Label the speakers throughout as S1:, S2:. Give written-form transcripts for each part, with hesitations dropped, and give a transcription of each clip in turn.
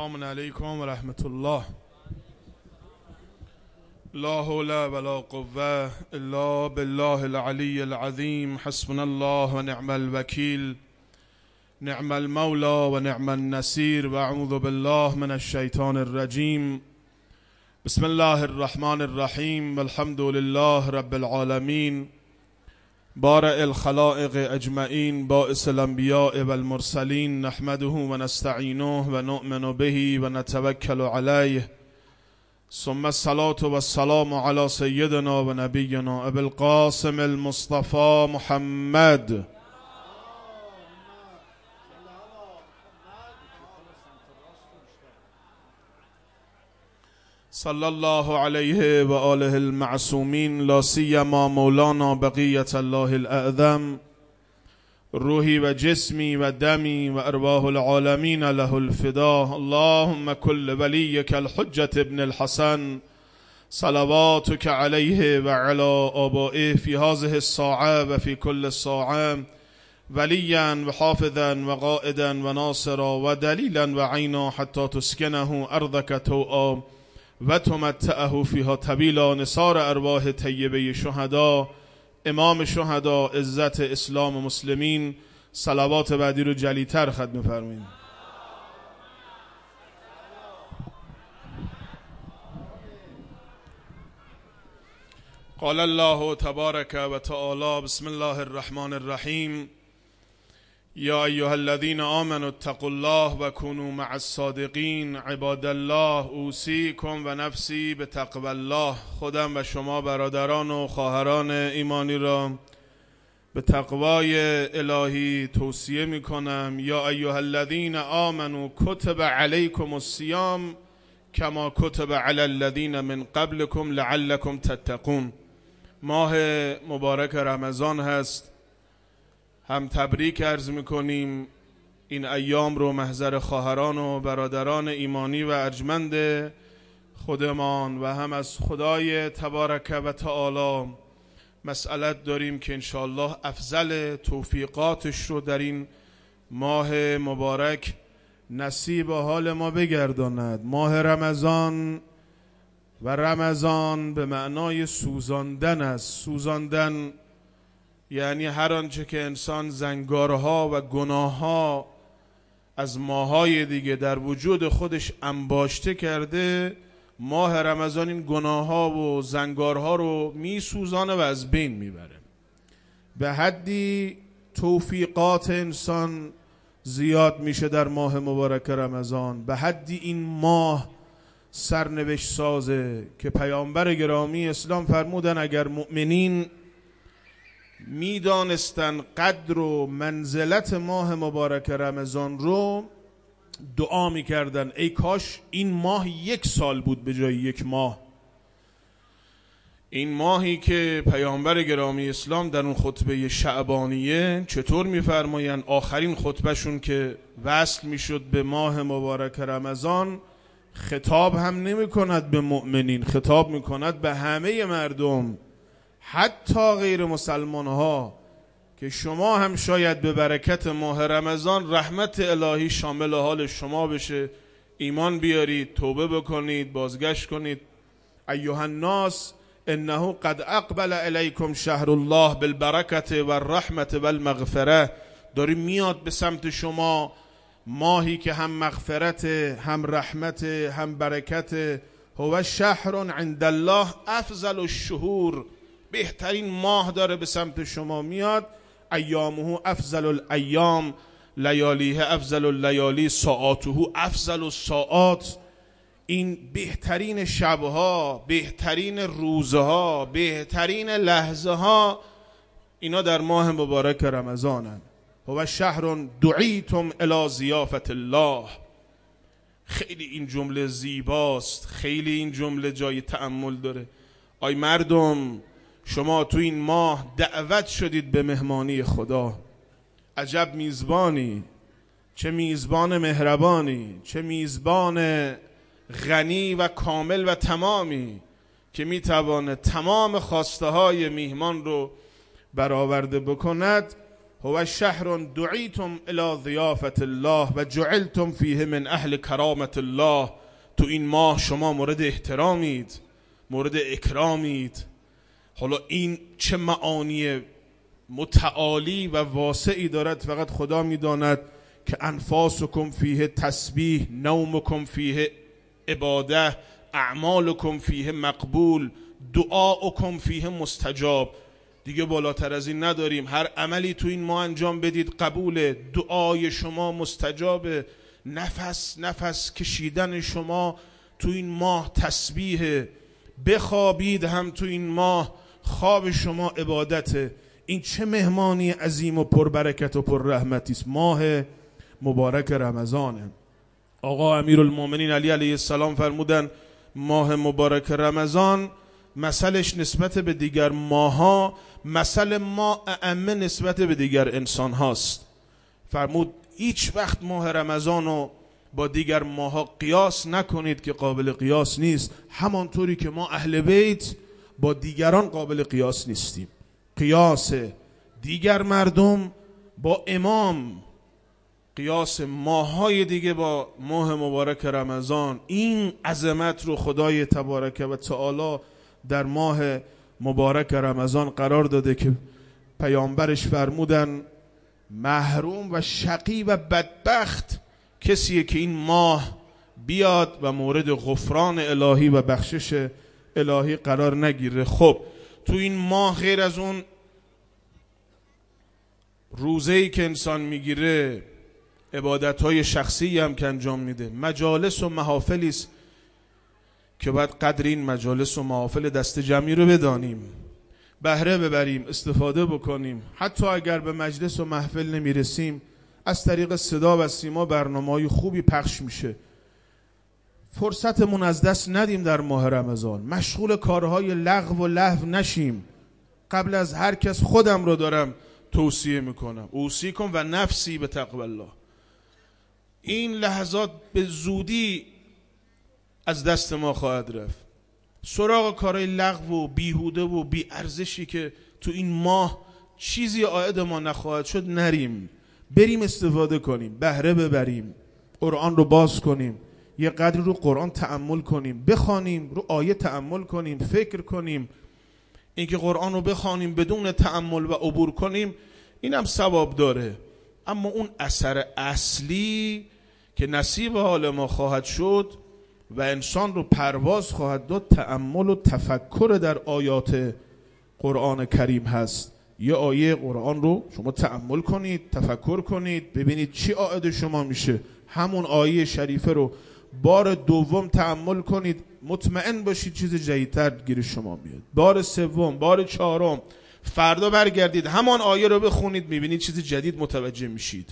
S1: السلام علیکم و رحمت الله. لا حول ولا قوة الا بالله العلی العظیم. حسبنا الله و نعم الوکیل، نعم المولا و نعم النصیر، و اعوذ بالله من الشیطان الرجیم. بسم الله الرحمن الرحیم و الحمد لله رب العالمین، بارئ الخلائق اجمعین، باعث الانبیاء والمرسلین، نحمده و نستعینه و نؤمن به و نتوکل علیه، ثم الصلاة و السلام علی سیدنا و نبینا ابی القاسم المصطفى محمد صلی الله علیه و آله المعصومین، لا سیما مولانا بقیة الله الاعظم، روحی و جسمی و دمی و ارواح العالمین له الفدا. اللهم کل ولیک الحجة ابن الحسن صلواتک علیه و علی آبائه فی هذه الساعه و فی کل ساعه، ولیا و حافظا و قائدا و ناصرا و دلیلا و عینا حتی تسکنه ارضک توعا و تمتعه فیها طویلا. نثار ارواح طیبه شهدا، امام شهدا، عزت اسلام و مسلمین، صلوات بعدی رو جلیتر ختم فرمایید. قال الله تبارک و تعالی: بسم الله الرحمن الرحیم. یا ایها الذین آمنوا اتقوا الله و کونوا مع الصادقین. عباد الله، اوصیکم و نفسی بتقوی الله. خودم و شما برادران و خواهران ایمانی را به تقوای الهی توصیه می کنم. یا ایها الذین آمنوا کتب علیکم الصیام کما کتب علی الذین من قبلکم لعلکم تتقون. ماه مبارک رمضان هست، هم تبریک عرض میکنیم این ایام رو محضر خواهران و برادران ایمانی و ارجمند خودمان، و هم از خدای تبارک و تعالی مسئلت داریم که انشاءالله افضل توفیقاتش رو در این ماه مبارک نصیب حال ما بگرداند. ماه رمضان و رمضان به معنای سوزاندن است. سوزاندن یعنی هر آنچه که انسان زنگارها و گناهها از ماهای دیگه در وجود خودش انباشته کرده، ماه رمضان این گناهها و زنگارها رو میسوزانه و از بین میبره. به حدی توفیقات انسان زیاد میشه در ماه مبارک رمضان، به حدی این ماه سرنوشت سازه که پیامبر گرامی اسلام فرمودن اگر مؤمنین میدانستن قدر و منزلت ماه مبارک رمضان رو، دعا میکردن ای کاش این ماه 1 سال بود به جای 1 ماه. این ماهی که پیامبر گرامی اسلام در اون خطبه شعبانیه چطور میفرماین، آخرین خطبهشون که وصل میشد به ماه مبارک رمضان، خطاب هم نمی کند به مؤمنین، خطاب میکند به همه مردم، حتی غیر مسلمان ها، که شما هم شاید به برکت ماه رمضان رحمت الهی شامل حال شما بشه، ایمان بیارید، توبه بکنید، بازگشت کنید. ایها الناس انه قد اقبل الیکم شهر الله بالبرکت و الرحمت و المغفره. داری میاد به سمت شما ماهی که هم مغفرت، هم رحمت، هم برکت. هو شهر عند الله افضل الشهور. بهترین ماه داره به سمت شما میاد. ایامه افضل الایام، لیالیه افضل اللیالی، ساعاته افضل الساعات. این بهترین شبها، بهترین روزها، بهترین لحظه ها اینا در ماه مبارک رمضانن. هو شهر دعیتم الی ضیافت الله. خیلی این جمله زیباست، خیلی این جمله جای تأمل داره. آی مردم، شما تو این ماه دعوت شدید به مهمانی خدا. عجب میزبانی، چه میزبان مهربانی، چه میزبان غنی و کامل و تمامی که میتواند تمام خواسته های میهمان رو برآورده بکند. هو شهر دعیتم الی ضیافت الله و جعلتم فیه من اهل کرامت الله. تو این ماه شما مورد احترامید، مورد اکرامید. حالا این چه معانی متعالی و واسعی دارد فقط خدا میداند که انفاسکم فیه تسبیح، نومکم فیه عباده، اعمالکم فیه مقبول، دعاؤکم فیه مستجاب. دیگه بالاتر از این نداریم. هر عملی تو این ماه انجام بدید قبوله، دعای شما مستجابه، نفس کشیدن شما تو این ماه تسبیحه، بخوابید هم تو این ماه خواب شما عبادته. این چه مهمانی عظیم و پربرکت و پر رحمتی است. ماه مبارک رمضانه. آقا امیرالمومنین علی علیه السلام فرمودن ماه مبارک رمضان مثلش نسبت به دیگر ماها مثل ما ائمه نسبت به دیگر انسان هاست. فرمود هیچ وقت ماه رمضان رو با دیگر ماها قیاس نکنید که قابل قیاس نیست، همانطوری که ما اهل بیت با دیگران قابل قیاس نیستیم. قیاس دیگر مردم با امام، قیاس ماهای دیگه با ماه مبارک رمضان، این عظمت رو خدای تبارک و تعالی در ماه مبارک رمضان قرار داده که پیامبرش فرمودن محروم و شقی و بدبخت کسیه که این ماه بیاد و مورد غفران الهی و بخشش الهی قرار نگیره. خب تو این ماه غیر از اون روزه‌ای که انسان میگیره، عبادت‌های شخصی هم که انجام میده، مجالس و محافلی است که باید قدر این مجالس و محافل دست جمعی رو بدانیم، بهره ببریم، استفاده بکنیم. حتی اگر به مجلس و محفل نمیرسیم، از طریق صدا و سیما برنامه‌های خوبی پخش میشه. فرصتمون از دست ندیم در ماه رمضان، مشغول کارهای لغو و لهو نشیم. قبل از هر کس خودم رو دارم توصیه میکنم، اوصیکم و نفسی به تقوی الله. این لحظات به زودی از دست ما خواهد رفت. سراغ کارهای لغو و بیهوده و بی ارزشی که تو این ماه چیزی عائد ما نخواهد شد نریم، بریم استفاده کنیم، بهره ببریم، قرآن رو باز کنیم، یه قدر رو قرآن تأمل کنیم، بخوانیم، رو آیه تأمل کنیم، فکر کنیم. اینکه قرآن رو بخوانیم بدون تأمل و عبور کنیم اینم ثواب داره، اما اون اثر اصلی که نصیب حال ما خواهد شد و انسان رو پرواز خواهد داد، تأمل و تفکر در آیات قرآن کریم هست. یه آیه قرآن رو شما تأمل کنید، تفکر کنید، ببینید چی عائد شما میشه. همون آیه شریفه رو بار دوم تأمل کنید، مطمئن باشید چیز جدیدتر گیر شما میاد. بار سوم، بار چهارم، فردا برگردید همان آیه رو بخونید، میبینید چیز جدید متوجه میشید.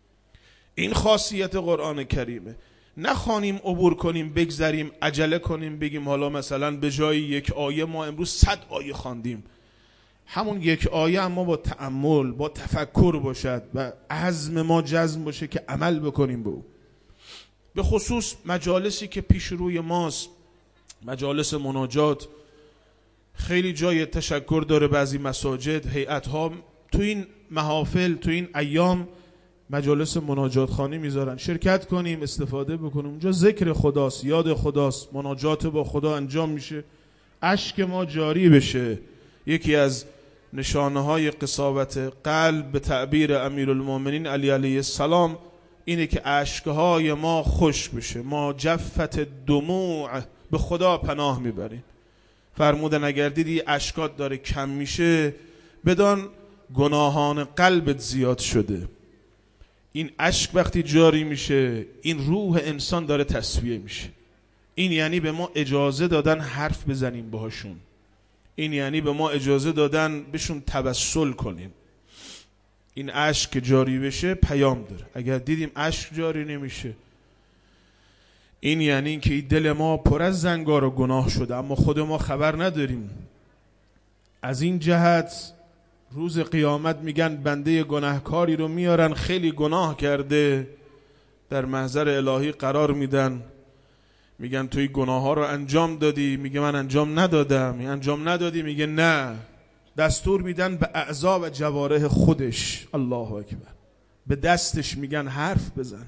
S1: این خاصیت قرآن کریمه. نخوانیم، عبور کنیم، بگذریم، عجله کنیم، بگیم حالا مثلا به جای یک آیه ما امروز 100 آیه خواندیم. همون یک آیه اما با تأمل، با تفکر باشد و عزم ما جزم باشه که عمل بکنیم به او. به خصوص مجالسی که پیش روی ماست، مجالس مناجات، خیلی جای تشکر داره. بعضی مساجد، هیئت‌ها تو این محافل، تو این ایام مجالس مناجات خانی میذارن. شرکت کنیم، استفاده بکنیم. اونجا ذکر خداست، یاد خداست، مناجات با خدا انجام میشه، اشک ما جاری بشه. یکی از نشانه‌های قساوت قلب به تعبیر امیرالمومنین علی علیه السلام اینه که اشکهای ما خشک بشه. ما جفت دموع، به خدا پناه میبریم. فرمودن اگر دیدی اشکات داره کم میشه، بدان گناهان قلبت زیاد شده. این اشک وقتی جاری میشه، این روح انسان داره تصفیه میشه. این یعنی به ما اجازه دادن حرف بزنیم باهاشون، این یعنی به ما اجازه دادن بهشون توسل کنیم. این اشک که جاری بشه پیام داره. اگر دیدیم اشک جاری نمیشه، این یعنی این که دل ما پر از زنگار و گناه شده اما خود ما خبر نداریم. از این جهت روز قیامت میگن بنده گناهکاری رو میارن خیلی گناه کرده، در محضر الهی قرار میدن، میگن توی گناه ها رو انجام دادی؟ میگه من انجام ندادم. انجام ندادی؟ میگه نه. دستور میدن به اعضا و جوارح خودش، الله اکبر، به دستش میگن حرف بزن،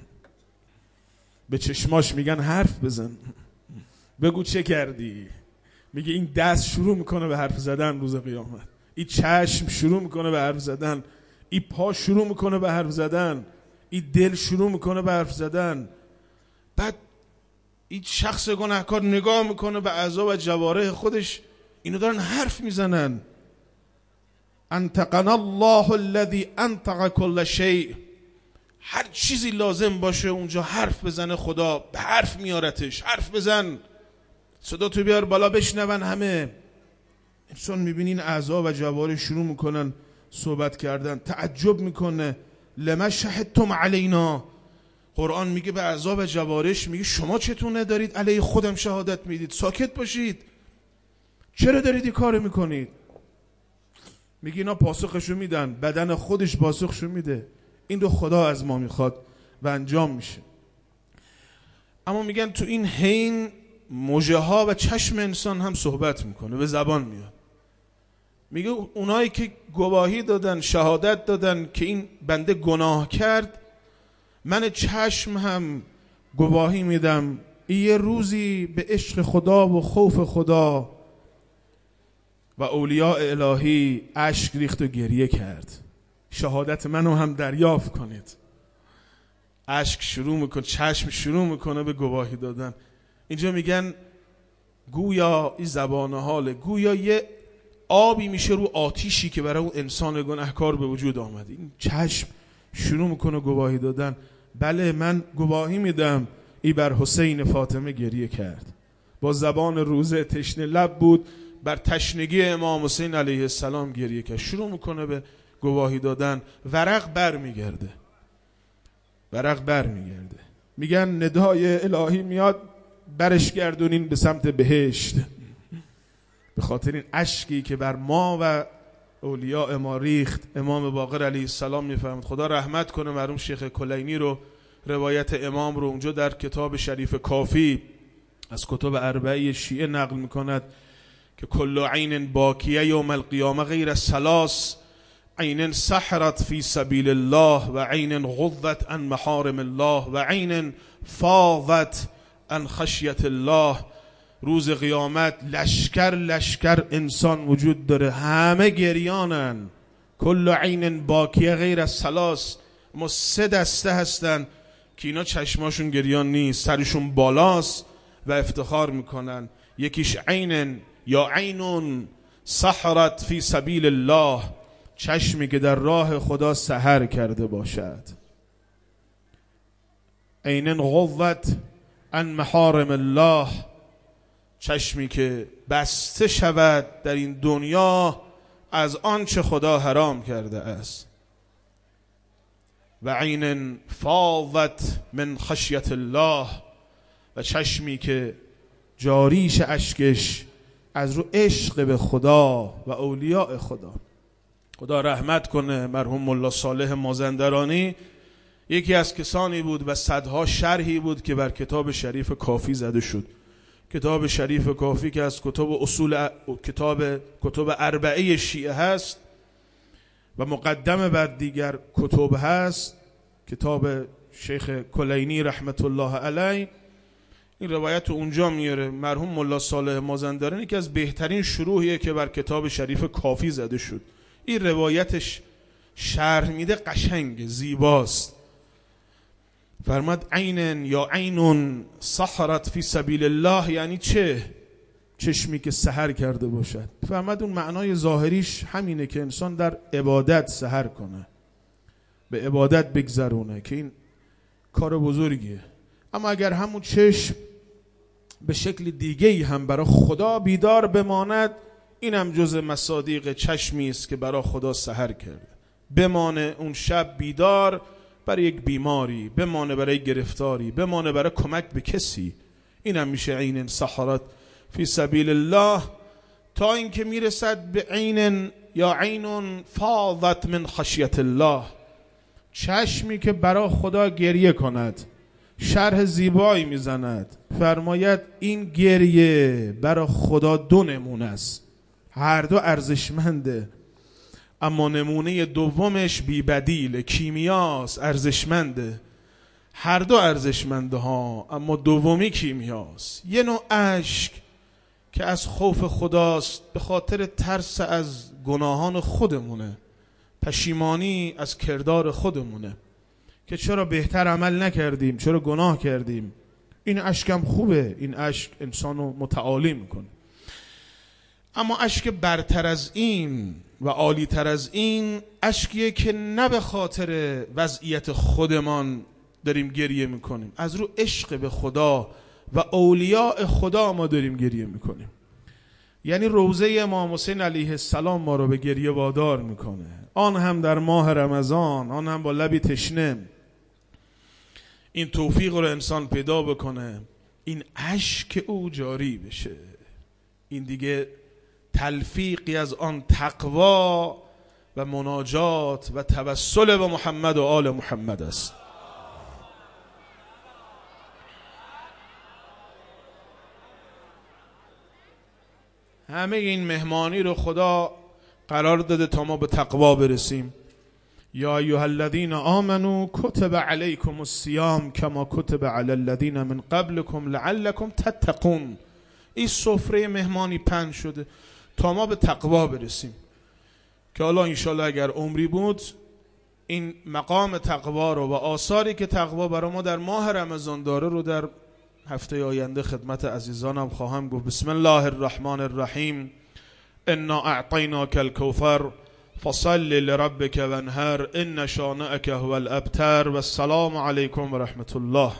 S1: به چشماش میگن حرف بزن، بگو چه کردی. میگه این دست شروع میکنه به حرف زدن روز قیامت، این چشم شروع میکنه به حرف زدن، این پا شروع میکنه به حرف زدن، این دل شروع میکنه به حرف زدن. بعد این شخص گناهکار نگاه میکنه به اعضا و جوارح خودش، اینو دارن حرف میزنن. انطقنا الله الذي انطق كل شيء، هر چیزی لازم باشه اونجا حرف بزنه خدا، به حرف میارتش. حرف بزن، صدا تو بیار بالا بشنون همه. انسان میبینین اعضا و جوارح شروع میکنن صحبت کردن، تعجب میکنه. لما شهدتم علینا، قرآن میگه به اعضا و جوارح، میگه شما چطور ندارید علیه خودم شهادت میدید؟ ساکت باشید، چرا دارید این کارو میکنید؟ میگه اینا پاسخشو میدن، بدن خودش پاسخشو میده. این رو خدا از ما میخواد و انجام میشه. اما میگن تو این حین موجه ها و چشم انسان هم صحبت میکنه، به زبان میاد. میگه اونایی که گواهی دادن، شهادت دادن که این بنده گناه کرد، من چشم هم گواهی میدم یه روزی به عشق خدا و خوف خدا و اولیاء الهی اشک ریخت و گریه کرد. شهادت منو هم دریافت کنید. اشک شروع میکنه، چشم شروع میکنه به گواهی دادن. اینجا میگن گویا این زبان حاله، گویا یه آبی میشه رو آتیشی که برای اون انسان گناهکار به وجود آمده. این چشم شروع میکنه گواهی دادن. بله من گواهی میدم ای بر حسین فاطمه گریه کرد. با زبان روزه تشنه لب بود، بر تشنگی امام حسین علیه السلام گریه کرد. شروع میکنه به گواهی دادن. ورق بر میگرده، ورق بر میگرده. میگن ندای الهی میاد، برش گردونین به سمت بهشت، به خاطر این اشکی که بر ما و اولیاء ما ریخت. امام باقر علیه السلام میفهمد، خدا رحمت کنه مرحوم شیخ کلینی رو، روایت امام رو اونجا در کتاب شریف کافی از کتب اربعه شیعه نقل میکند که کل عین باکیه یوم القیامه غیر ثلاث، عین سحرت فی سبیل الله و عین غضت عن محارم الله و عین فاضت عن خشیت الله. روز قیامت لشکر لشکر انسان وجود داره، همه گریانن. کل عین باکیه غیر ثلاث، اما 3 دسته هستن که اینا چشماشون گریان نیست، سرشون بالاست و افتخار میکنن. یکیش عین یا عینون سحرت فی سبیل الله، چشمی که در راه خدا سحر کرده باشد. عین غضت عن محارم الله، چشمی که بسته شود در این دنیا از آنچه خدا حرام کرده است. و عین فاضت من خشیت الله، و چشمی که جاریش اشکش از رو عشق به خدا و اولیاء خدا. خدا رحمت کنه مرحوم ملا صالح مازندرانی، یکی از کسانی بود و صدها شرحی بود که بر کتاب شریف کافی زده شد. کتاب شریف کافی که از کتب اربعه شیعه هست و مقدمه بر دیگر کتب هست، کتاب شیخ کلینی رحمت الله علیه. این روایت اونجا میاره. مرحوم ملا صالح مازندرانی که از بهترین شروحیه که بر کتاب شریف کافی زده شد. این روایتش شرح میده، قشنگ زیباست. فرماد عینن یا عینون سحرت فی سبیل الله، یعنی چه؟ چشمی که سحر کرده باشد. فرماد اون معنای ظاهریش همینه که انسان در عبادت سحر کنه، به عبادت بگذرونه، که این کار بزرگیه. اما اگر همون چشم به شکل دیگه‌ای هم برای خدا بیدار بماند، اینم جزء مصادیق چشمی است که برای خدا سحر کرده. بمانه اون شب بیدار برای یک بیماری، بمانه برای گرفتاری، بمانه برای کمک به کسی، اینم میشه عین سحرت فی سبیل الله. تا اینکه میرسد به عین یا عین فاضت من خشیت الله، چشمی که برای خدا گریه کند. شرح زیبایی میزند، فرماید این گریه برای خدا 2 نمونه است، هر دو ارزشمنده. اما نمونه دومش بی بدیل، کیمیاست، ارزشمنده. هر دو ارزشمنده ها، اما دومی کیمیاست. یه نوع اشک که از خوف خداست، به خاطر ترس از گناهان خودمونه، پشیمانی از کردار خودمونه که چرا بهتر عمل نکردیم، چرا گناه کردیم. این اشکم خوبه، این اشک انسانو متعالی میکنه. اما اشک برتر از این و عالی تر از این اشکیه که نه به خاطر وضعیت خودمان داریم گریه میکنیم، از رو عشق به خدا و اولیاء خدا ما داریم گریه میکنیم. یعنی روضه امام حسین علیه السلام ما رو به گریه وادار میکنه، آن هم در ماه رمضان، آن هم با لبی تشنه. این توفیق رو انسان پیدا بکنه، این اشک او جاری بشه. این دیگه تلفیقی از آن تقوا و مناجات و توسل به محمد و آل محمد است. همه این مهمانی رو خدا قرار داده تا ما به تقوا برسیم. یا ایها الذین آمنوا کتب علیکم الصیام کما کتب علی الذین من قبلکم لعلکم تتقون. این سفره مهمانی پهن شده تا ما به تقوا برسیم که حالا انشالله اگر عمری بود این مقام تقوا رو و آثاری که تقوا برای ما در ماه رمضان داره رو در هفته آینده خدمت عزیزانم خواهم گفت. بسم الله الرحمن الرحیم. انا اعطیناک الکوثر فصل لربک وانحر ان شانئک هو الابتر. و السلام علیکم و رحمت الله.